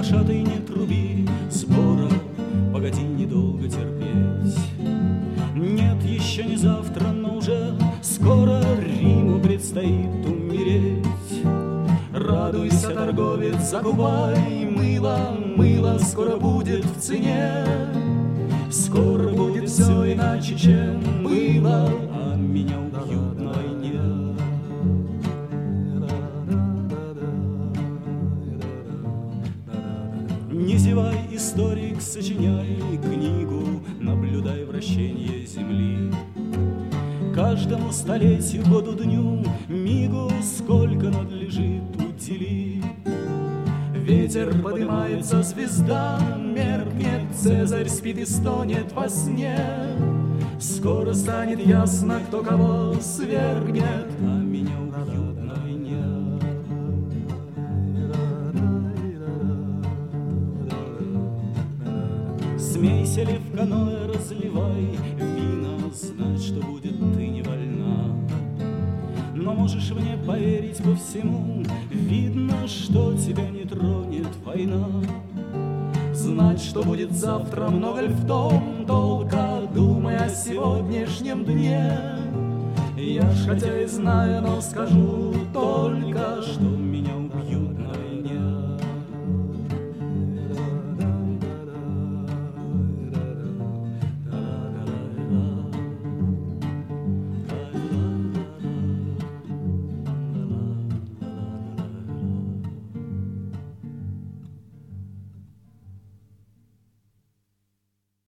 глашатай, не труби, скоро, погоди, недолго терпеть. Нет, еще не завтра, но уже скоро Риму предстоит умереть. Радуйся, торговец, закупай мыло, мыло скоро будет в цене. Скоро будет все иначе, чем было, а меня убьют на войне. Не зевай, историк, сочиняй книгу, наблюдай вращение земли. Каждому столетию, году, дню, мигу сколько надлежит удели. Ветер поднимается, звезда меркнет, Цезарь спит и стонет во сне. Скоро станет ясно, кто кого свергнет, а меня убьют на войне. Смейся ли в каноэ, разливай вина, знать, что будет, ты не вольна. Но можешь мне поверить по всему, видно, что тебя не тронет война. Знать, что будет завтра, много ли в том толка, думая о сегодняшнем дне. Я ж хотя и знаю, но скажу только, что